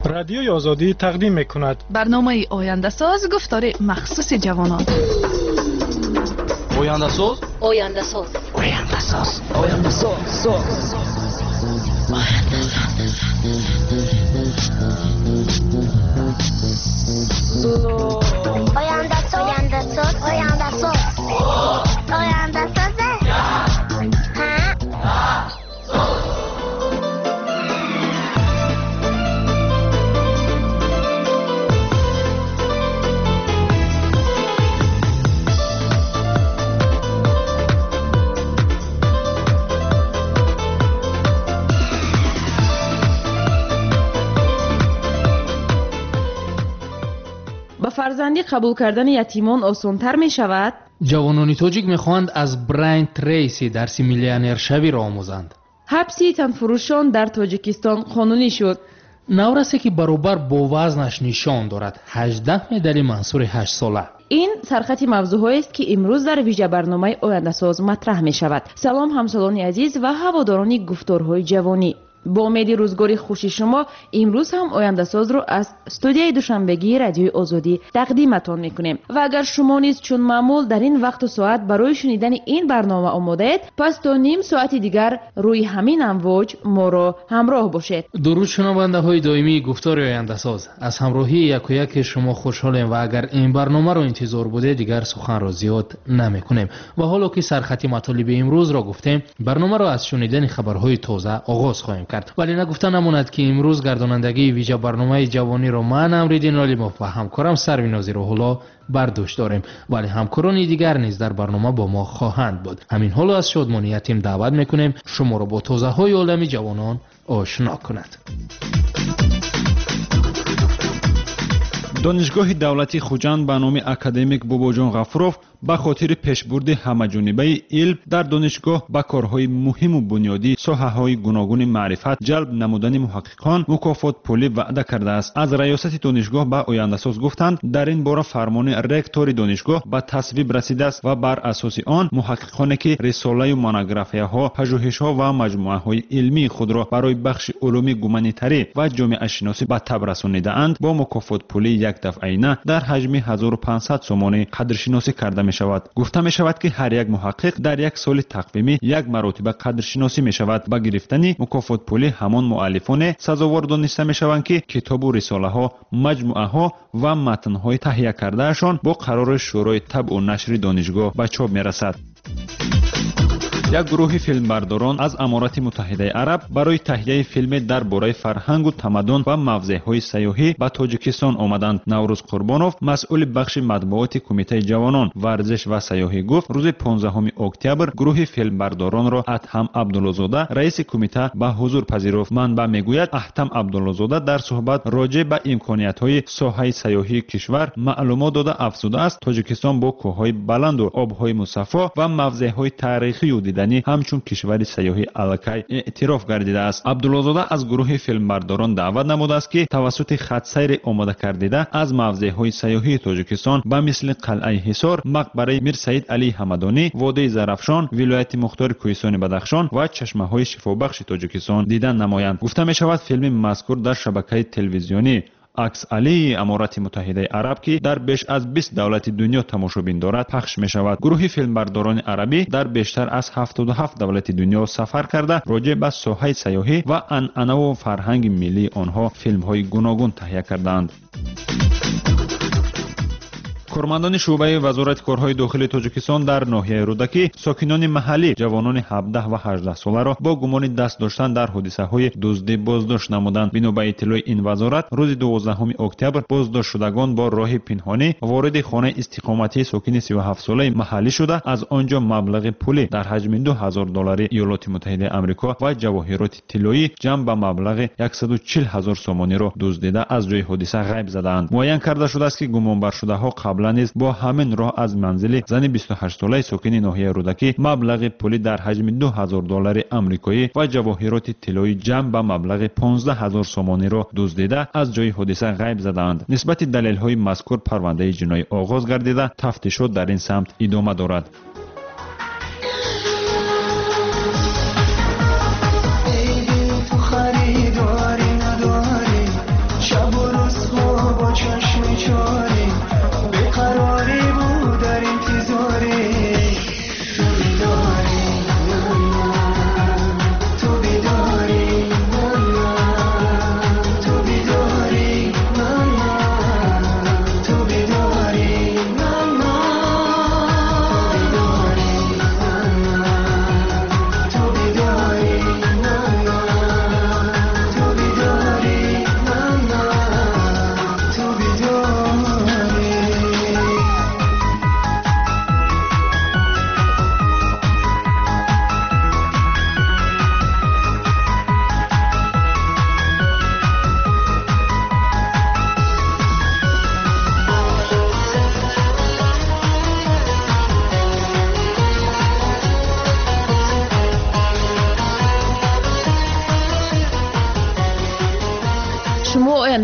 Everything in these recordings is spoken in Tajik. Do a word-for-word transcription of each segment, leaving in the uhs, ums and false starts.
رادیوی آزادی تقدیم می‌کند برنامه آینده ساز گفتار مخصوص جوانان. آینده ساز آینده ساز آینده ساز آینده ساز آینده ساز آینده ساز آینده ساز آینده ساز فرزندی قبول کردن یتیمان آسان‌تر می شود؟ جوانان تاجیک می خواهند از براین تریسی درس میلیونر شوی را آموزند. حبسی تنفروشان در تاجیکستان قانونی شد. نورسی که برابر با وزنش نشان دارد. هجده مدال منصور هشت ساله. این سرخط موضوعی است که امروز در ویژه برنامه آینده ساز مطرح می شود. سلام همسالان عزیز و هواداران گفتارهای جوانی. با امید روزگاری خوشی شما امروز هم آینده ساز رو از استودیوی دوشنبگی رادیوی آزادی تقدیمتان میکنیم و اگر شما نیز چون معمول در این وقت و ساعت برای شنیدن این برنامه آماده اید پس تا نیم ساعت دیگر روی همین امواج ما را همراه باشید. درود شنونده های دائمی گفتار آینده ساز، از همراهی یک و یک شما خوشحالیم و اگر این برنامه رو انتظار بوده دیگر سخن را زیاد نمیکنیم و حالا که سرخط مطالب امروز را گفتیم برنامه را از شنیدن خبرهای تازه آغاز خواهیم کرد. ولی نگفته نماند که امروز گردانندگی ویژه برنامه جوانی را من امریدین علیموف و همکارم سروینازی روح‌الله بر دوش داریم، ولی همکاران دیگر نیز در برنامه با ما خواهند بود. همین حال از شادمانیتیم دعوت میکنیم شما را با تازه های عالم جوانان آشنا کند. دانشگاه دولتی خوجند به نام اکادمیک باباجان غفورов به خاطر پیشبرد همه‌جانبه علم در دانشگاه به کارهای مهم و بنیادی ساحه‌های گوناگون معرفت جلب نمودن محققان مکافات پولی وعده کرده است. از ریاست دانشگاه به آینده ساز گفتند در این باره فرمان رکتور دانشگاه به تصویب رسیده است و بر اساس آن محققانی که رساله و مونوگرافیاها، پژوهش‌ها و مجموعه‌های علمی خود را برای بخش علوم گومانیتری و جامعه شناسی به تب رسانیده‌اند با مکافات پولی یک دفعینه در حجم هزار و پانصد سومانی قدرشناسی کرده می شود. گفته می شود که هر یک محقق در یک سال تقویمی یک مرتبه قدرشناسی می شود. با گرفتن مکافات پولی همان مؤلفان سزاوار دانسته می شوند که کتاب و رساله ها، مجموعه ها و متن های تهیه کرده اشان با قرار شورای طبع و نشر دانشگاه به چاپ می رسد. یک گروه فیلمبرداران از امارات متحده عرب برای تهیه فیلم درباره فرهنگ و تمدن و موضع‌های سیاحی به تاجیکستان آمدند. نوروز قربانوف مسئول بخش مطبوعات کمیته جوانان ورزش و سیاحی گفت روز پانزدهم اکتبر گروه فیلمبرداران را ادهم عبدالله‌زاده رئیس کمیته به حضور پذیرفت. منبع میگوید ادهم عبدالله‌زاده در صحبت راجع به امکانیت‌های ساحه سیاحی کشور معلومات داده افزوده است تاجیکستان با کوه‌های بلند و آب‌های مصفا و موضع‌های تاریخی و دیدنی همچون کشور سیاحی الکای اعتراف گردیده است. عبدالله‌زاده از گروه فیلمبرداران دعوت نموده است که توسط خط سیر آماده کردیده از موضع‌های سیاحی تاجیکستان به مثل قلعه حصار، مقبره میر سید علی حمدانی، وادی زرافشان، ولایت مختار کوهستان بدخشان و چشمه‌های شفابخش تاجیکستان دیدن نمایند. گفته می‌شود فیلم مذکور در شبکه تلویزیونی عکس علی امارات متحده عرب که در بیش از بیست دولت دنیا تماشابین دارد پخش می شود. گروه فیلمبرداران عربی در بیشتر از هفتاد و هفت دولت دنیا سفر کرده راجع به ساحه سیاحی و عنعنه و فرهنگ ملی آنها فیلم های گوناگون تهیه کردند. کارمندان شعبه وزارت کارهای داخل تاجیکستان در ناحیه رودکی ساکنان محلی جوانان هفده و هجده ساله را با گمان دست داشتن در حادثه‌های دزدی بازداشت نمودند. بنا به اطلاع این وزارت روز دوازدهم اکتبر بازداشت شدگان با راه پنهانی وارد خانه استقامتی ساکن سی و هفت ساله محلی شده از آنجا مبلغ پولی در حجم دو هزار دلار ایالات متحده آمریکا و جواهرات طلایی جمع به مبلغ صد و چهل هزار سومانی را دزدیده از جای حادثه غیب زدند. معین کرده شده است که گمانبر شده‌ها قبلا نیز با همین راه از منزل زن بیست و هشت ساله ساکن ناحیه رودکی مبلغ پولی در حجم دو هزار دلار آمریکایی و جواهرات طلایی جمع به مبلغ پانزده هزار سومانی را دزدیده از جای حادثه غیب زدند. نسبت دلایل مذکور پرونده جنایی آغاز گردیده تفتیشات در این سمت ادامه دارد. خریداری نداری شب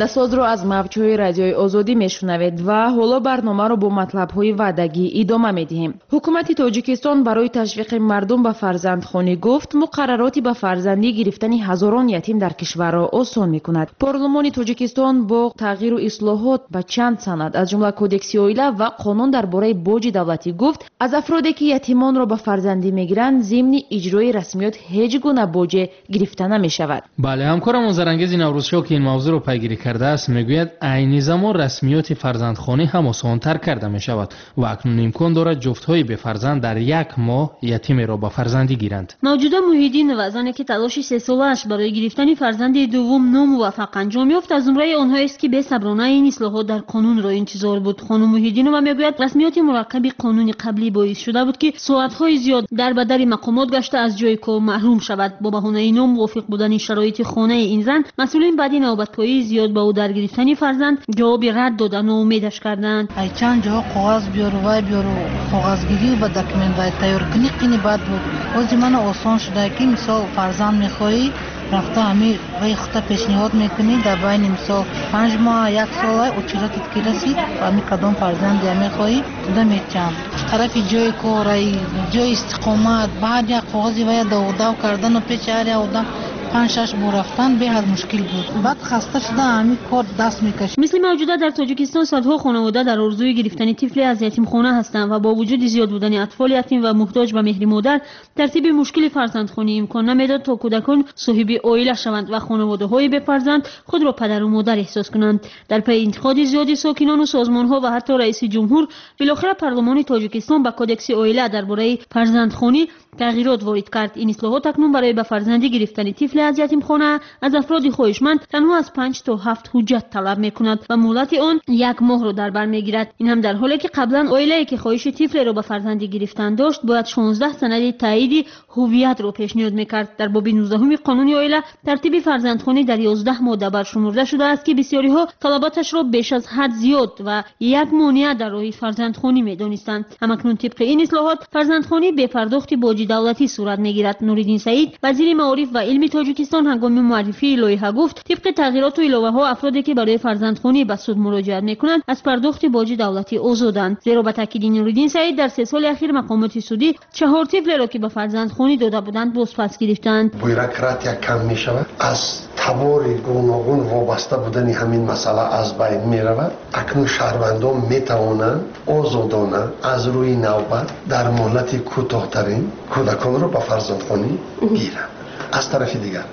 ояндасозро аз мавҷҳои радиои озодӣ мешунавед ва ҳоло барномаро бо матлабҳои ваъдагӣ идома медиҳем. ҳукумати тоҷикистон барои ташвиқи мардум ба фарзандхонӣ гуфт муқаррароти ба фарзандӣ гирифтани ҳазорон ятим дар кишварро осон мекунад. парлумони тоҷикистон бо тағйиру ислоҳот ба чанд санад аз ҷумла кодекси оила ва қонун дар бораи боҷи давлатӣ гуфт аз афроде ки ятимонро ба фарзандӣ мегиранд зимни иҷрои расмиёт ҳеҷ гуна боҷе гирифта намешавад. бале ҳамкорам зарангези наврӯзшо ки ин мавзӯъро пайгирӣ кардааст мегӯяд айни замон расмиёти фарзандхонӣ ҳам осонтар карда мешавад ва акнун имкон дорад ҷуфтҳои бефарзанд дар як моҳ ятимеро ба фарзандӣ гиранд. мавҷуда муҳиддинова зане ки талоши сесолааш барои гирифтани фарзанди дуввум номуваффақ анҷом ёфт аз зумраи онҳоест ки бесаброна ин ислоҳот дар қонунро интизор буд. хонум муҳиддинова мегӯяд расмиёти мураккаби қонуни қаблӣ боис шуда буд ки соатҳои зиёд дар ба дари мақомот гашта аз ҷои кор маҳрум шавад. бо баҳонаи номувофиқ будани шароити хонаи ин зан масъулин баъди навбатпоии зиёд ба ӯ дар гирифтани фарзанд ҷавоби рад дода ноумедаш карданд. ай чанд ҷо қоғаз биёру вай биёру қоғазгирию ба документ вай тайёркунӣ қини бад буд. ҳозир мана осон шуда ки мисол фарзанд мехоҳӣ рафта ҳами вай хута пешниҳод мекунӣ дар байни мисол панҷ моҳ як сола очиратит ки расид ҳами кадом фарзанди мехоҳӣ туда мечанд тарафи ҷои кор ай ҷои истиқомат баъд як қоғази вая даводав кардану пеши ҳар як одам панҷ шаш бор рафтан беҳад мушкил буд. баъд хаста шуда ҳами кор даст мекашид. мисли мавҷуда дар тоҷикистон садҳо хонавода дар орзуи гирифтани тифле аз ятимхона ҳастанд ва бо вуҷуди зиёд будани атфоли ятим ва муҳтоҷ ба меҳри модар тартиби мушкили фарзандхонӣ имкон намедод то кӯдакон соҳиби оила шаванд ва хонаводаҳои бефарзанд худро падару модар эҳсос кунанд. дар пайи интиқоди зиёди сокинону созмонҳо ва ҳатто раиси ҷумҳур билохира парлумони тоҷикистон ба кодекси оила дар бораи фарзандхонӣ тағйирот ворид кард. ин ислоҳот акнун барои ба фарзандӣ гирифтани тифле аз ятимхона аз афроди хоҳишманд танҳо аз панҷ то ҳафт ҳуҷҷат талаб мекунад ва муҳлати он як моҳро дар бар мегирад. ин ҳам дар ҳоле ки қаблан оилае ки хоҳиши тифлеро ба фарзандӣ гирифтан дошт бояд шонздаҳ санади таъиди ҳувиятро пешниҳод мекард. дар боби нуздаҳуми қонуни оила тартиби фарзандхонӣ дар ёздаҳ модда баршумурда шудааст ки бисёриҳо талаботашро беш аз ҳад зиёд ва як монеа дар роҳи фарзандхонӣ медонистанд. ҳамакнун тибқи ин ислоҳот фарзандхонӣ бе пардохти боҷи давлатӣ сурат мегирад. нуриддин саид вазири маориф ва илми тоҷикистон ҳангоми муаррифии лоиҳа гуфт тибқи тағйироту иловаҳо афроде ки барои фарзандхонӣ ба суд муроҷиат мекунанд аз пардохти боҷи давлатӣ озоданд. зеро ба таъкиди нуриддин саид дар се соли ахир мақомоти судӣ чаҳор тифлеро ки ба фарзандхонӣ дода буданд бозпас гирифтанд. бюрократия кам мешавад аз табори гуногун вобаста будани ҳамин масъала аз байн меравад. акнун шаҳрвандон метавонанд озодона аз рӯи навбат дар муҳлати кӯтоҳтарин кӯдаконро ба фарзандхонӣ гиранд. аз тарафи дигар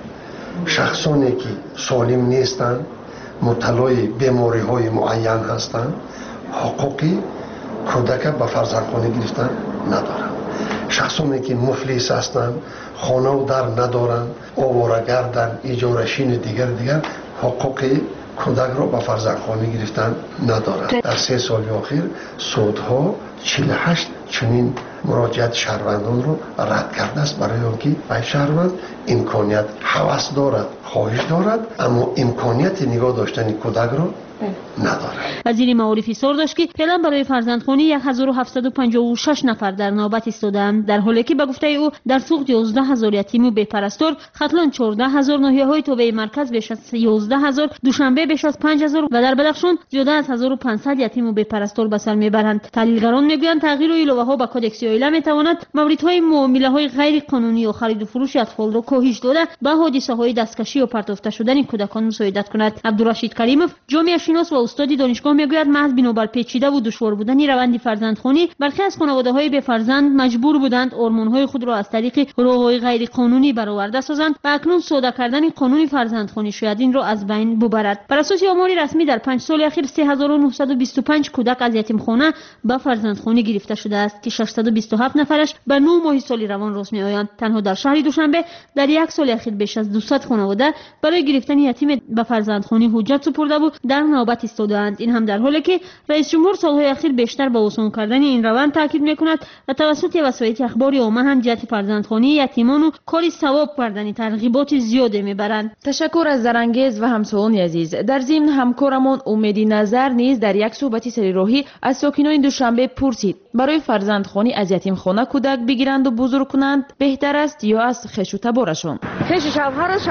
шахсоне ки солим нестанд мубталои бемориҳои муайян ҳастанд ҳуқуқи кӯдака ба фарзандхонӣ гирифтан надоранд. шахсоне ки муфлис ҳастанд хонаву дар надоранд оворагардан иҷорашини дигар дигар ҳуқуқи кӯдакро ба фарзандхонӣ гирифтан надоранд. дар се соли охир судҳо чилу ҳашт чунин муроҷиати шаҳрвандонро рад кардааст барои он ки вай шаҳрванд имконият ҳавас дорад хоҳиш дорад аммо имконияти нигоҳ доштани кӯдакро надорад. вазири маориф изҳор дошт ки феълан барои фарзандхонӣ ҳазору ҳафтсаду панҷоҳу шаш нафар дар навбат истодаанд дар ҳоле ки ба гуфтаи ӯ дар суғд ёздаҳ ҳазор ятиму бепарастор хатлон чордаҳ ҳазор ноҳияҳои тобеи марказ беш аз ёздаҳ ҳазор душанбе беш аз панҷ ҳазор ва дар бадахшон зиёда аз ҳазору панҷсад ятиму бепарастор ба сар мебаранд. таҳлилгарон мегӯянд тағйиру иловаҳо ба кодекси оила метавонад мавридҳои муомилаҳои ғайриқонунӣ ё хариду фурӯши атфолро коҳиш дода ба ҳодисаҳои дасткашӣ ё партофта шудани кӯдакон мусоидат кунад. абдурашид каримов ҷомеашинос ва устоди донишгоҳ мегӯяд маҳз бинобар печидаву душвор будани раванди фарзандхонӣ бархе аз хонаводаҳои бефарзанд маҷбур буданд ормонҳои худро аз тариқи роҳҳои ғайриқонунӣ бароварда созанд ва акнун сода кардани қонуни фарзандхонӣ шояд инро аз байн бубарад. бар асоси омори расмӣ дар панҷ соли ахир се ҳазору нуҳсаду бисту панҷ кӯдак аз ятимхона ба фарзандхонӣ гирифта шудааст ки шашсаду бисту ҳафт нафараш ба нӯ моҳи соли равон рост меоянд. танҳо дар шаҳри душанбе дар як соли ахир беш аз дусад хонавода барои гирифтани ятиме ба фарзандхонӣ ҳуҷҷат супурдаву дар навбат истодаанд. ин ҳам дар ҳоле ки раис ҷумҳур солҳои ахир бештар ба осон кардани ин раванд таъкид мекунад ва тавассути васоити ахбори омма ҳам ҷиҳати фарзандхонии ятимону кори савоб кардани тарғиботи зиёде мебаранд. ташаккур аз зарангез ва ҳамсолони азиз. дар зимн ҳамкорамон умеди назар низ дар як суҳбати сарироҳӣ аз сокинони душанбе пурсид барои фарзандхонӣ аз ятимхона кӯдак бигиранду бузург кунанд беҳтар аст ё аз хешу таборашон. хеши шавҳар шавҳарам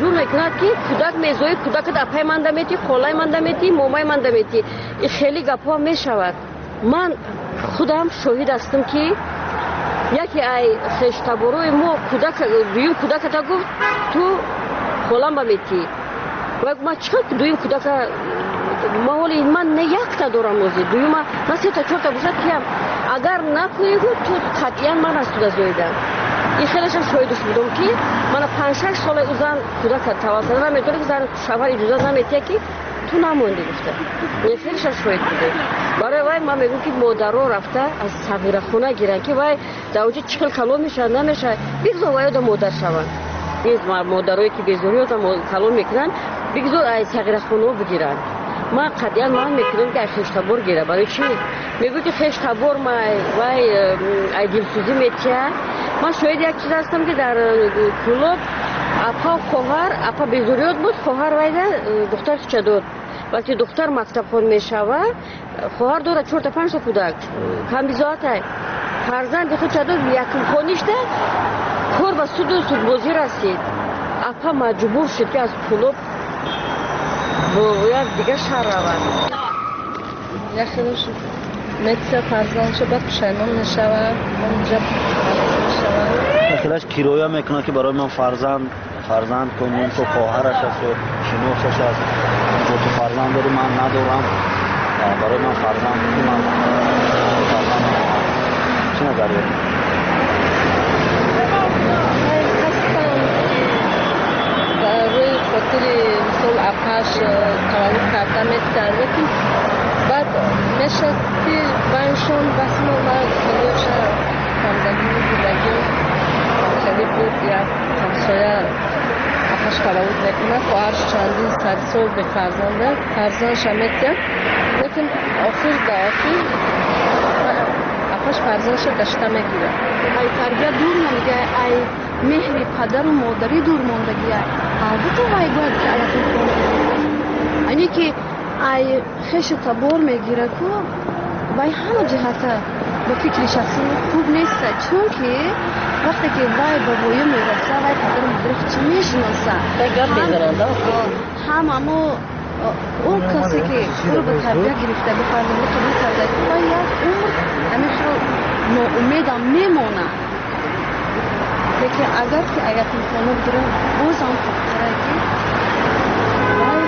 مجبور میکند که کودک میزوی کودک اپای من دمیتی خولای من دمیتی مومای من دمیتی این خیلی گپا میشود. من خودم شاهد هستم که یکی ای خشتبروی ما کودک دویم کودک تا گفت تو خولم بمیتی و ما چند دویم کودک ما ولی من نه یک تا دارم موزی دویم من سه تا چهار تا باشد که اگر نکنی گفت تو قطعا من از تو زویدم. این خیلیش هم شاهدش بودم که من پنج شش سال او زن کودک توسط من میدونی که زن شوهر اجازه نمیده که تو نموندی گفته. این خیلیش هم شاهد بوده. برای وای من میگم که مادرها رفته از صغیر خونه گیرن که وای زوجی چهل کیلو میشه نمیشه بگذار وای دو مادر شون. این مادرایی که بیزوری و کلو میکنن بگذار از صغیر خونه بگیرن. ما قدیان ما میکنیم که خشتبور گیره برای چی؟ میگو که خشتبور ما وای ای دلسوزی میتیه. من شاید یک چیز هستم که در کلوب اپا خواهر اپا بیزوریات بود خواهر وایده دختر چه داد وقتی دختر مکتب خون میشوه خواهر داره چهار تا پنج تا کودک کم بیزات های فرزند خود چه داد یکم خونیشته کور به سود و سود بازی رسید. اپا مجبور شد که از کلوب باید دیگه شهر رود. یخیلش میتیه فرزندش باید پشیمان میشوه اونجا میشوه یخیلش کیرویا میکنه که برای من فرزند فرزند کنیم تو خواهرش هست و شنوشش هست جو تو فرزند داری من ندارم برای من فرزند کنیم من فرزند چی نظری هست؟ روی خاطر مثل اپاش تولد کرده میتر لیکن بعد میشد که بانشون بس ما ما خیلیش خاندگی بودگی خیلی بود یا همسایه اپاش تولد میکنه خواهرش چندین صد سال به فرزنده فرزندش هم میتر لیکن آخر دا آخر اپاش فرزندش داشته میگیره. ای تربیه دور نمیگه ای مهر پدر و مادری دور موندگیه. البته وای باید که علاقه کنه اینی که ای خش تبور میگیره که وای همه جهته به فکر شخصی خوب نیست چون که وقتی که وای به بویه میرسه وای پدر و مادری چی میشناسه هم اما اون کسی که او به تربیه گرفته به فرزنده قبول کرده که باید عمر همیشه ناامیدم میمونه. لیکن اگر که اگر تلفن بگیرم بازم خطره که وای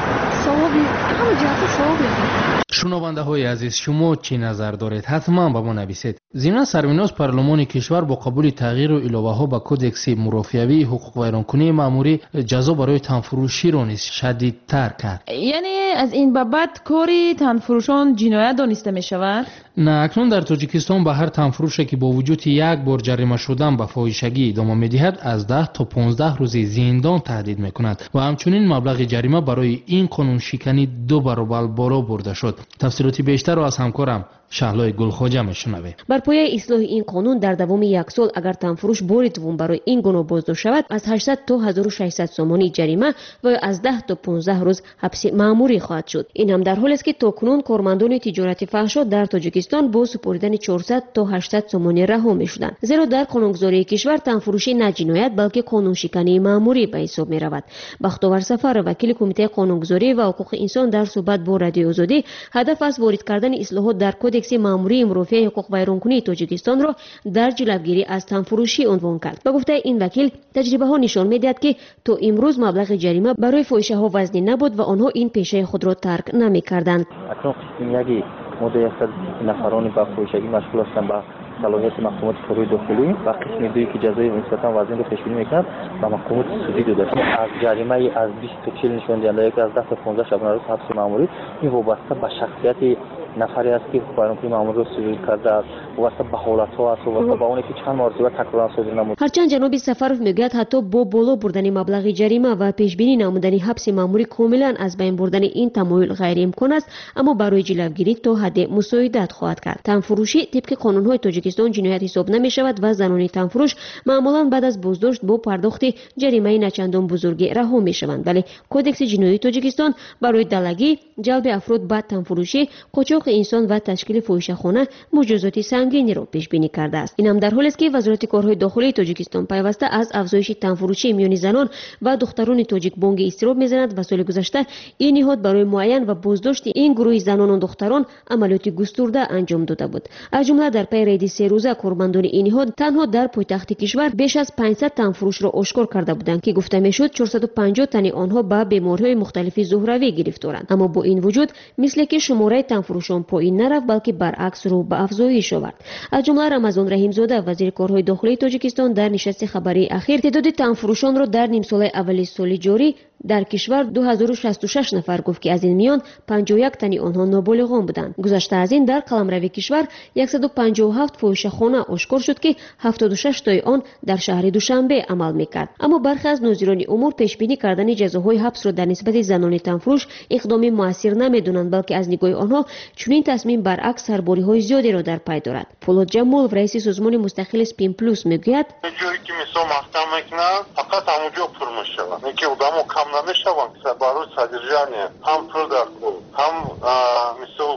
ثوابی همه جهت ثواب میده. شنونده های عزیز شما چی نظر دارید؟ حتما با ما نویسید. ضمن سرمیناز پارلمان کشور با قبول تغییر و الوه ها به کودکس مرافعه‌ای حقوق ویرانکنی ماموری جزا برای تنفروشی را نیز شدیدتر کرد. یعنی از این بابت کاری تنفروشان جنایت دانسته می شود؟ نه، اکنون در تاجیکستان به هر تنفروشی که با وجود یک بار جریمه شدن به فاحشگی ادامه می‌دهد از ده تا پانزده روز زندان تهدید می‌کند و همچنین مبلغ جریمه برای این قانون شکنی دو برابر بالا برده شد. تفصیلات بیشتر را از همکارم شهلای گلخواجه میشنویم. بر پایه اصلاح این قانون در دوام یک سال اگر تنفروش بار دوم برای این گناه بازداشت شود از هشتصد تا هزار و ششصد سومانی جریمه و از ده تا پانزده روز حبس مأموری خواهد شد. این هم در حالی است که تاکنون کارمندان تجارت فحشا در تاجیکستان با سپردن چهارصد تا هشتصد سومانی رها میشدند. زیرا در قانونگذاری کشور تنفروشی نه جنایت بلکه قانون شکنی مأموری به حساب میرود. بختیار سفر وکیل کمیته قانونگذاری و حقوق انسان در صحبت با رادیو آزادی هدف از وارد کردن اصلاحات در کودکس مأموری مرافع حقوق ویرانکنی تاجیکستان را در جلوگیری از تنفروشی عنوان کرد. به گفته این وکیل تجربه ها نشان میدهد که تا امروز مبلغ جریمه برای فاحشه ها وزنی نبود و آنها این پیشه خود را ترک نمی‌کردند. اکنون یکی مدت صد نفرانی با فاحشگی مشغول هستند با صلاحیت محکومات کارهای داخلی و قسم دویی که جزای نسبتا وزن را پیش بینی می‌کند با محکومات سودی داده است. از جریمه از بیست تا چهل نشان دهنده که از ده تا پانزده شبانه روز حبس مأموری این وابسته به شخصیت نفری است که ویرانکنی مأمور را صدور کرده است و واسه به حالت‌ها است و واسه با اونی که چند مرتبه تکرارا صادر نمود. هرچند جناب سفرов میگوید حتی با بالا بردن مبلغ جریمه و پیش بینی نمودن حبس مأموری کاملا از بین بردن این تمایل غیر امکان است، اما برای جلوگیری تا حد مساعدت خواهد کرد. تنفروشی طبق قانون‌های تاجیکستان جنایت حساب نمی‌شود و زنان تنفروش معمولا بعد از بازداشت با پرداخت جریمه نچندان بزرگی رها می‌شوند، ولی کدکس جنایی تاجیکستان برای دلگی، جلب افراد به تنفروشی، قاچاق حقوق انسان و تشکیل فاحشه‌خانه مجازات سنگینی را پیش بینی کرده است. این هم در حالی است که وزارت کارهای داخلی تاجیکستان پیوسته از افزایش تنفروشی میان زنان و دختران تاجیک بانگ اضطراب میزند و سال گذشته این نهاد برای معین و بازداشت این گروه زنان و دختران عملیات گسترده انجام داده بود. از جمله در پی ریدی سه روزه قرباندان این نهاد تنها در پایتخت کشور بیش از پانصد تنفروش را آشکار کرده بودند که گفته میشد چهارصد و پنجاه تن آنها به بیماری‌های مختلف ظهروی گرفتارند. اما با این وجود مثل که شماره تنفروشان پایین نرفت بلکه برعکس رو به افزایش آورد. از جمله رمضان رحیمزاده وزیر کارهای داخلی تاجیکستان در نشست خبری اخیر تعداد تنفروشان را در نیم سال اول سال جاری در کشور دو هزار و شصت و شش نفر گفت که از این میان پنجاه و یک تن آنها نابالغان بودند. گذشته از این در قلمروی کشور صد و پنجاه و هفت فاحشه‌خانه آشکار شد که هفتاد و شش تای آن در شهر دوشنبه عمل میکرد. اما برخی از ناظران امور پیش بینی کردن جزاهای حبس را در نسبت زنان تنفروش اقدام موثر نمیدونند بلکه از نگاه آنها چنین تصمیم برعکس سرباری‌های زیادی را در پی دارد. پولاد جمال رئیس سازمان مستقل سپین پلوس میگوید جایی که مثلا محکم میکنن فقط همونجا پر میشود اینکه آدمو کم نمیشوند که برای صدرجانی هم پول در کار هم مثل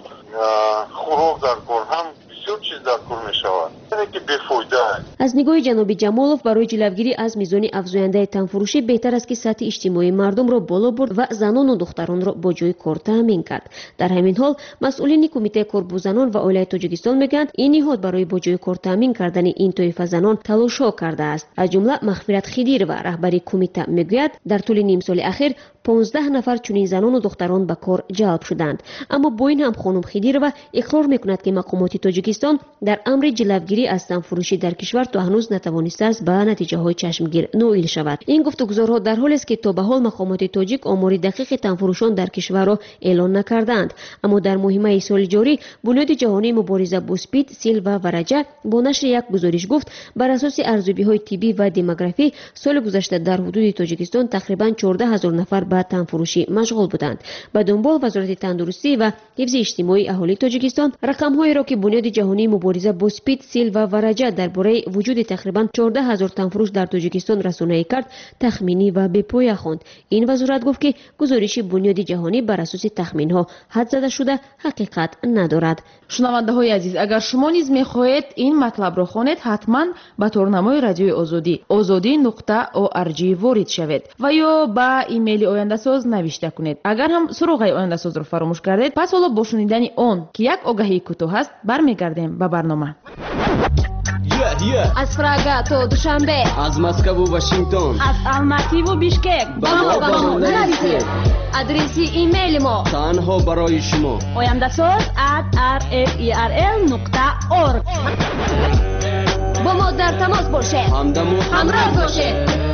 خوراک در کار هم بسیار چیز در کار میشود اینه که بیفایده. از نگاه جناب جمالوف برای جلوگیری از میزان افزاینده تنفروشی بهتر است که سطح اجتماعی مردم را بالا برد و زنان و دختران را با جای کار تامین کرد. در همین حال مسئولین کمیته کار با زنان و عائله تاجیکستان میگویند این نهاد برای با جای کار تامین کردن این طایفه زنان تلاش‌ها کرده است. از جمله مغفرت خدیر و رهبری کمیته میگوید در طول نیم سال اخیر پانزده نفر چنین زنان و دختران به کار جلب شدند. اما با این هم خانم خدیر و اقرار میکند که مقامات تاجیکستان در امر جلوگیری از تنفروشی در کشور تا هنوز نتوانسته است به نتیجه های چشمگیر نائل شود. این گفتگوزارها در حالی است که تا به حال مقامات تاجیک آمار دقیق تنفروشان در کشور را اعلان نکردند. اما در مهمه سال جاری بنیاد جهانی مبارزه با اسپید، سیل و ورجه با نشر یک گزارش گفت بر اساس ارزیابی های طبی و دموگرافی سال گذشته در حدود تاجیکستان تقریبا چهارده هزار نفر به تنفروشی مشغول بودند. به دنبال وزارت تندرستی و حفظ اجتماعی اهالی تاجیکستان رقم‌هایی را که بنیاد جهانی مبارزه با اسپید، سیل و ورجه درباره وجود تقریبا چهارده هزار تنفروش در تاجیکستان رسانه‌ای کرد تخمینی و بی‌پایه خواند. این وزارت گفت که گزارش بنیاد جهانی بر اساس تخمین‌ها حد زده شده حقیقت ندارد. شنونده‌های عزیز، اگر شما نیز می‌خواهید این مطلب را خوانید حتما به تورنمای رادیوی آزادی آزادی نقطه او ار جی وارد شوید و یا به ایمیل آینده ساز نوشته کنید. اگر هم سراغ آینده ساز را فراموش کردید پس حالا با شنیدن آن که یک آگهی کوتاه است برمیگردیم به برنامه. از پراگا تا دوشنبه، از مسکو و واشنگتن، از الماتی و بیشکک با ما با ما نرسید. آدرسی ایمیل ما تنها برای شما آینده ساز ات ار اف ای ار ال نقطه اورگ. با ما در تماس باشید، همدم و همراه باشید.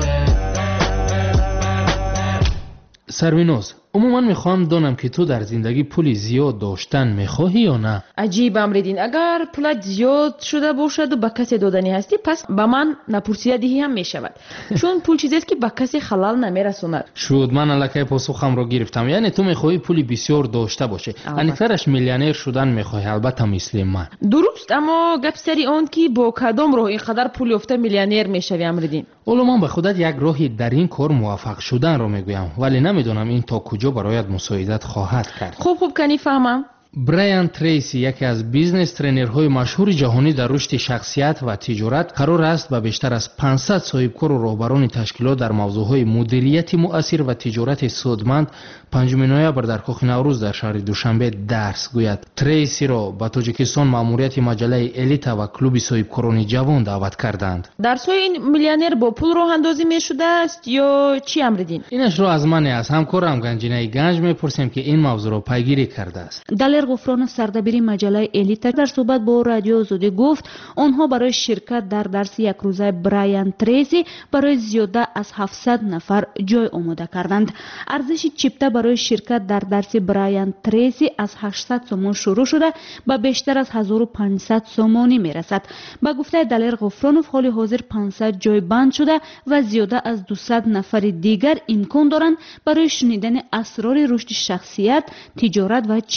سروینوز، عموما میخوام دانم که تو در زندگی پولی زیاد داشتن میخواهی یا نه؟ عجیب امریدین، اگر پولت زیاد شده باشد و به کسی دادنی هستی پس به من نپرسیده دهی هم میشود، چون پول چیزی است که به کسی خلال نمیرسوند. شد، من الکی پاسخم را گرفتم. یعنی تو میخواهی پولی بسیار داشته باشه، انیکترش میلیونر شدن میخواهی، البته مثل من. درست، اما گپ سری آن که با کدام راه اینقدر پول یافته میلیونر میشوی امریدین؟ اولو من به خودت یک راهی در این کار موفق شدن رو میگویم، ولی نمیدونم این تا کجا برایت مساعدت خواهد کرد. خوب خوب کنی فهمم. برایان تریسی، یکی از بیزنس ترینرهای مشهور جهانی در رشد شخصیت و تجارت، قرار است به بیشتر از پانصد صاحبکار و راهبران تشکیلات در موضوعهای مدیریت مؤثر و تجارت سودمند پنجم نوامبر در کاخ نوروز در شهر دوشنبه درس گوید. تریسی را به تاجیکستان ماموریت مجله الیتا و کلوب صاحبکاران جوان دعوت کردند. درس‌های این میلیونر با پول راه اندازی میشده است یا چی امریدین؟ اینش را از من از همکارم گنجینه گنج میپرسیم که این موضوع را پیگیری کرده است. دلیر غفرانوف سردبیر مجله الیتا در صحبت با رادیو آزادی گفت آنها برای شرکت در درس یک روزه برایان تریسی برای زیاده از هفتصد نفر جای آماده کردند. ارزش چیپته برای شرکت در درس برایان تریسی از هشتصد سومون شروع شده به بیشتر از هزار و پانصد سومانی میرسد. با گفته دلیر غفرانوف حال حاضر پانصد جای بند شده و زیاده از دویست نفر دیگر امکان دارند برای شنیدن اسرار رشد شخصیت، تجارت و چگونه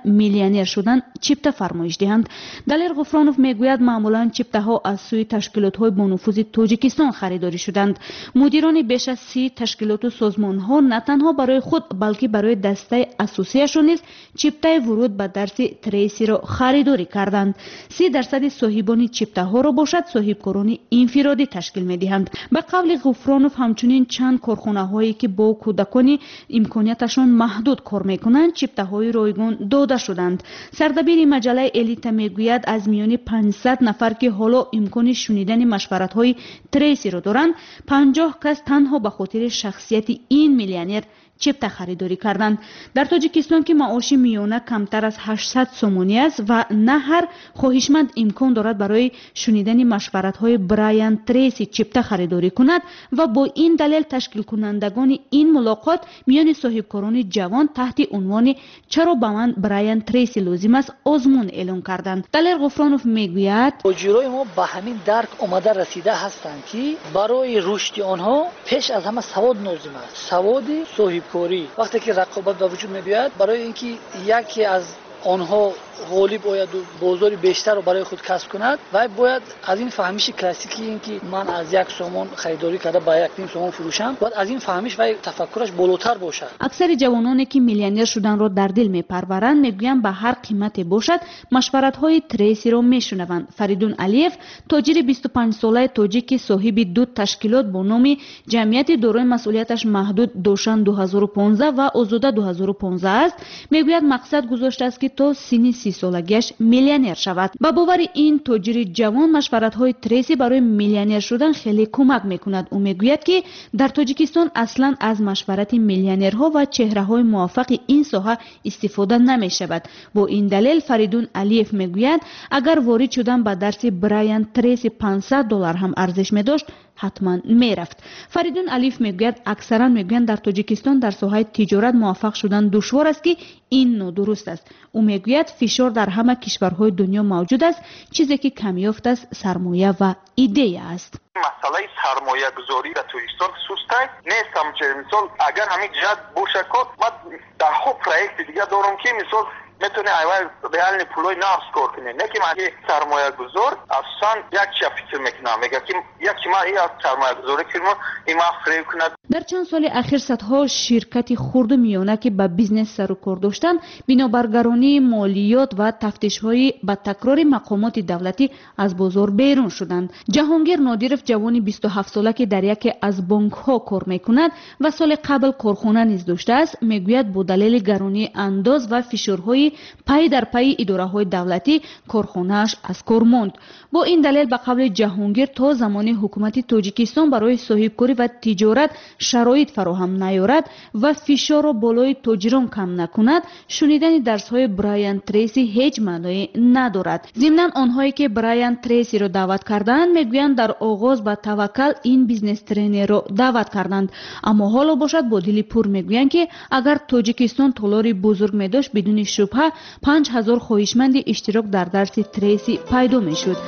миллионер шудан чипта фармоиш диҳанд. Далер Ғуфронов мегӯяд маъмулан чиптаҳо аз сӯи ташкилотҳои бонуфузи Тоҷикистон харидорӣ шуданд. мудирони беш аз си ташкилоту созмонҳо на танҳо барои худ балки барои дастаи асосияшон низ чиптаи вуруд ба дарси трейсиро харидорӣ карданд. си дарсади соҳибони чиптаҳоро бошад соҳибкорони инфиродӣ ташкил медиҳанд. ба қавли Ғуфронов ҳамчунин чанд корхонаҳое ки бо кӯдакони имконияташон маҳдуд кор мекунанд чиптаҳои ройгон дода шуданд. сардабири маҷалаи Элита мегӯяд аз миёни панҷсад нафар ки ҳоло имкони шунидани машваратҳои трейсиро доранд панҷоҳ кас танҳо ба хотири шахсияти ин миллионер чипта харидорӣ карданд. дар Тоҷикистон ки маоши миёна камтар аз ҳаштсад сомонӣ аст ва на ҳар хоҳишманд имкон дорад барои шунидани машваратҳои Брайан Трейси чипта харидорӣ кунад ва бо ин далел ташкилкунандагони ин мулоқот миёни соҳибкорони ҷавон таҳти унвони чаро ба ман Брайан Трейси лозим аст озмун эълон карданд. Далер Ғуфронов мегӯяд муҷирои мо ба ҳамин дарк омада расида ҳастанд ки барои рушди онҳо пеш аз ҳама савод лозим аст. саводи соҳиб вақте ки рақобат ба вуҷуд мебиёяд барои ин ки яке аз онҳо ғолиб ояду бозори бештарро барои худ касб кунад вай бояд аз ин фаҳмиши классики ин ки ман аз як сомон харидорӣ карда ба як ним сомон фурӯшам бояд аз ин фаҳмиш вай тафаккураш болотар бошад. аксари ҷавононе ки миллионер шуданро дар дил мепарваранд мегӯянд ба ҳар қимате бошад машваратҳои трейсиро мешунаванд. Фаридун Алиев тоҷири бисту панҷсолаи тоҷик ки соҳиби ду ташкилот бо номи ҷамъияти дорои масъулияташ маҳдуд Дошан ду ҳазору понздаҳ ва Озода ду ҳазору понздаҳ аст мегӯяд мақсад гузоштааст ки то синни си солагиаш миллионер шавад. ба бовари ин тоҷири ҷавон машваратҳои трейси барои миллионер шудан хеле кӯмак мекунад. ӯ мегӯяд ки дар Тоҷикистон аслан аз машварати миллионерҳо ва чеҳраҳои муваффақи ин соҳа истифода намешавад. бо ин далел Фаридун Алиев мегӯяд агар ворид шудан ба дарси Брайан Трейси панҷсад доллар ҳам арзиш медошт ҳатман мерафт. Фаридун Алиев мегӯяд аксаран мегӯянд дар Тоҷикистон дар соҳаи тиҷорат муваффақ шудан душвор аст ки ин нодуруст аст. ӯ мегӯяд фишор дар ҳама кишварҳои дунё мавҷуд аст чизе ки камёфт аст сармоя ва идея аст. масъалаи сармоягузорӣ дар Тоҷикистон сустай нестам че мисол агар ҳамин ҷиҳат боша ко ман даҳҳо проекти дига дорам ки мисол метоне айвай реальни пулои нағз кор кунем не ки ман сармоягузор асосан як чия фикр мекунам мега ки як чи ман ин сармоягузорӣ кирдам ин ман фиреб кунад. дар чанд соли ахир садҳо ширкати хурду миёна ки ба бизнес сару кор доштанд бинобар гаронии молиёт ва тафтишҳои ба такрори мақомоти давлатӣ аз бозор берун шуданд. ҷаҳонгир Нодиров ҷавони бисту ҳафтсола ки дар яке аз бонкҳо кор мекунад ва соли қабл корхона низ доштааст мегӯяд бо далели гаронии андоз ва фишорҳои пай дар пайи идораҳои давлатӣ корхонааш аз кор монд. бо ин далел ба қавли ҷаҳонгир то замони ҳукумати Тоҷикистон барои соҳибкорӣ ва тиҷорат шароит фароҳам наёрад ва фишорро болои тоҷирон кам накунад шунидани дарсҳои Брайан Трейси ҳеҷ маъное надорад. зимнан онҳое ки Брайан Трейсиро даъват кардаанд мегӯянд дар оғоз ба таваккал ин бизнес тренерро даъват карданд аммо ҳоло бошад бо дили пур мегӯянд ки агар Тоҷикистон толори бузург медошт бидуни шубҳа панҷ ҳазор хоҳишманди иштирок дар дарси Трейси пайдо мешуд.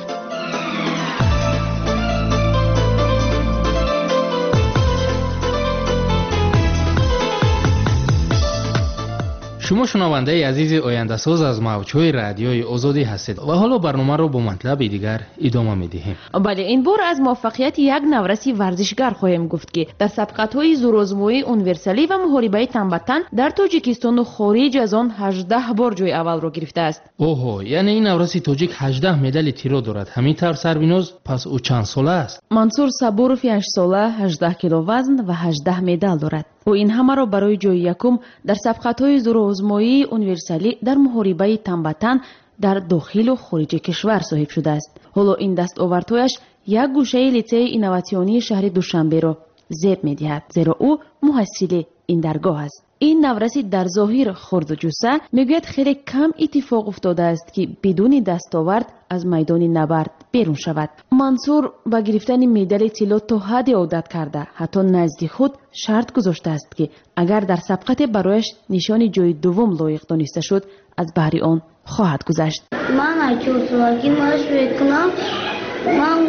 шумо шунавандаи азизи ояндасоз аз мавҷҳои радиои озодӣ ҳастед ва ҳоло барномаро бо матлаби дигар идома медиҳем. бале ин бор аз муваффақияти як навраси варзишгар хоҳем гуфт ки дар сабқатҳои зӯрозмоии универсалӣ ва муҳорибаи танбатан дар Тоҷикистону хориҷ аз он ҳаждаҳ бор ҷойи аввалро гирифтааст. оҳо яъне ин навраси тоҷик ҳаждаҳ медали тиро дорад. ҳамин тавр сарбиноз пас ӯ чанд сола аст? Мансур Сабуров яш сола ҳаждаҳ кило вазн ва ҳаждаҳ медал дорад. ӯ ин ҳамаро барои ҷойи якум дар сабқатҳои зӯрозмоии универсалӣ дар муҳорибаи танбатан дар дохилу хориҷи кишвар соҳиб шудааст. ҳоло ин дастовардҳояш як гӯшаи лицеи инноватсионии шаҳри Душанберо зеб медиҳад, зеро ӯ муҳассили ин даргоҳ аст. ин навраси дар зоҳир хурду ҷусса мегӯяд хеле кам иттифоқ уфтодааст ки бидуни дастовард аз майдони набард берун шавад. Мансур ба гирифтани медали тилло то ҳадде одат карда ҳатто назди худ шарт гузоштааст ки агар дар сабқате барояш нишони ҷойи дуввум лоиқ дониста шуд аз баҳри он хоҳад гузашт. ман ачуслаги маш мекунам ман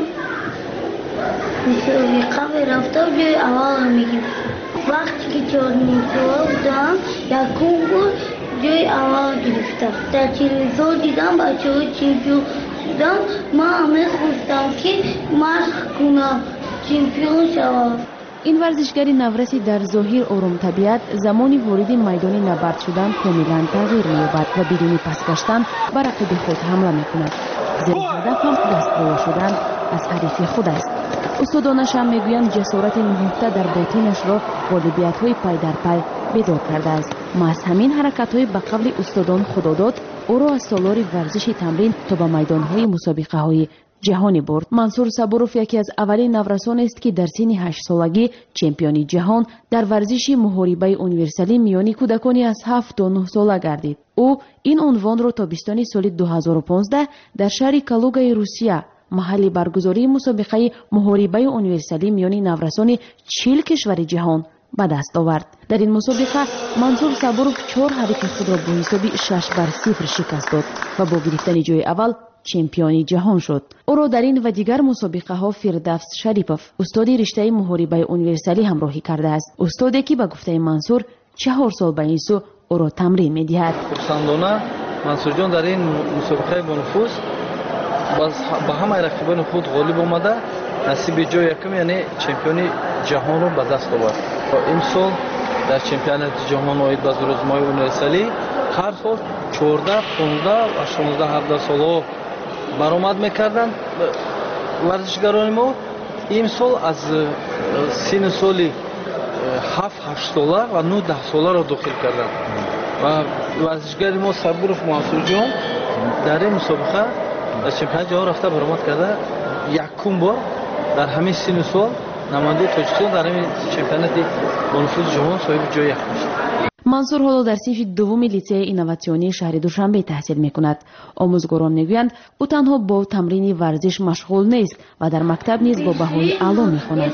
мусобиқаи рафта ҷойи аввал мегирам. вақте ки чорнисола будам якум бор جای اول گرفتم. در تلویزیون دیدم بچه‌های چمپیون شدن. من همه خواستم که مشق کنم چمپیون شوم. این ورزشگری نورسی در ظاهر آرام طبیعت زمانی وارد میدان نبرد شدن کاملا تغییر می‌یابد و بدون پسگشتن بر رقیب خود حمله می‌کند. زیر هدف هم دستگیر شدن از حریف خود است. استادانش هم میگویند جسارت نهفته در باطنش را غالبیت‌های پای در پای بیدار کرده است. محض همین حرکت‌های به قول استادان خداداد او را از سالار ورزش تمرین تا به میدان‌های مسابقه‌های جهانی برد. منصور صبوروف یکی از اولین نورسان است که در سن هشت سالگی چمپیون جهان در ورزش محاربه اونیورسالی میانی کودکانی از هفت تا نه ساله گردید. او این عنوان را تابستان سال دو هزار و پانزده در شهر کالوگای روسیه محل برگزاری مسابقه محاربه اونیورسالی میانی نورسان چهل کشور جهان به دست آورد. در این مسابقه منصور صبوروف چهار حریف خود را با حساب شش بر صفر شکست داد و با گرفتن جای اول چمپیون جهان شد. او را در این و دیگر مسابقه ها فردوس شریپوف استاد رشته محاربه اونیورسالی همراهی کرده است. استادی که به گفته منصور چهار سال به این سو او را تمرین می‌دهد. خرسندانه منصور جان در این مسابقه با نفوذ با همه رقیبان خود غالب آمده نصیب جای یکم یعنی چمپیون جهان را به دست آورد. امسال در چمپیونات جهان اومد باز روزمای اونیورسالی هر سال چهارده، پانزده و شانزده، هفده ساله برآمد میکردن ورزشگران ما. امسال از سن سالی هفت هشت ساله و نه ده ساله را داخل کردن و ورزشگر ما صبوروف منصور جان در این مسابقه در چمپیونات جهان رفته برآمد کرده. یکم بار در همین سن سال نماینده تاجیکستان در این چمپیونات با نفوذ جهان صاحب جای یک میشد. منصور حالا در صنف دوم لیسه اینوواسیونی شهر دوشنبه تحصیل میکند. آموزگاران میگویند او تنها با تمرین ورزش مشغول نیست و در مکتب نیز با بهای اعلا میخواند.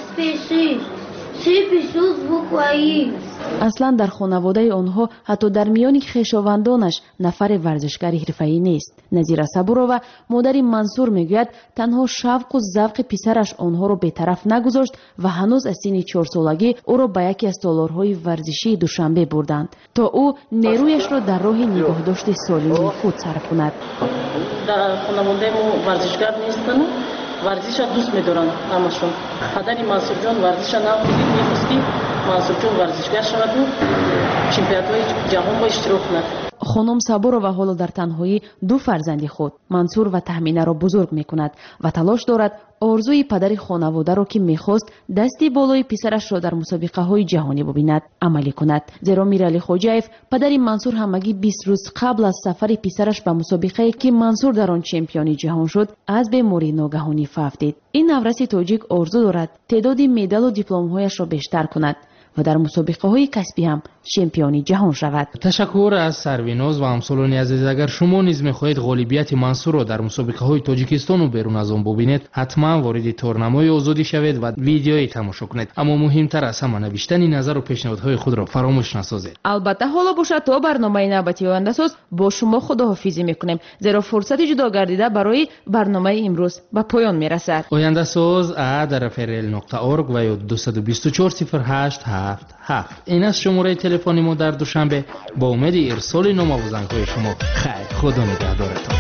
اصلا در خانواده آنها حتی در میان خویشاوندانش نفر ورزشگر حرفه‌ای نیست. نظیر صبورова مادر منصور میگوید تنها شوق و ذوق پسرش آنها را بی‌طرف نگذاشت و هنوز از سن چهار سالگی او را به یکی از تالارهای ورزشی دوشنبه بردند تا او نیرویش را در راه نگاهداشت سالم خود صرف کند. در خانواده ما ورزشگر نیستند. ورزش را دوست می‌دارند همشون. پدر منصور جان ورزش را نمی‌دید می‌خواست که منصور جان ورزشگر شود و چمپیونات‌های جهان با اشتراک کند. خانم صبورова حالا در تنهایی دو فرزند خود منصور و تهمینه را بزرگ می‌کند و تلاش دارد آرزوی پدر خانواده را که می‌خواست دستی بالای پسرش را در مسابقه‌های جهانی ببیند عملی کند. زیرا میرعلی خوجاєв پدر منصور همگی بیست روز قبل از سفر پسرش به مسابقه‌ای که منصور در آن چمپیون جهان شد از بیماری ناگهانی فوت دید. این نورس تاجیک آرزو دارد تعداد مدال و دیپلم‌هایش را بیشتر کند و در مسابقه های کسبی هم چمپیون جهان شود. تشکر از سرویناز و امثالان عزیز. اگر شما نیز می‌خواهید غالبیت منصور را در مسابقه های تاجیکستان و بیرون از آن ببینید حتما وارد تورنمای آزادی شوید و ویدیویی تماشا کنید. اما مهمتر از همه نوشتن نظر و پیشنهادهای خود را فراموش نسازید. البته حالا باشد تا برنامه نوبتی آینده ساز با شما خداحافظی می‌کنیم زیرا فرصت جدا گردیده برای برنامه امروز به پایان می‌رسد. آینده ساز ا در فرل نقطه اورگ و یا دو دو چهار صفر هشت هفت هفت این است شماره تلفنی ما در دوشنبه. با امید ارسال نام و زنگ‌های شما. خیر خدا نگهدارتان.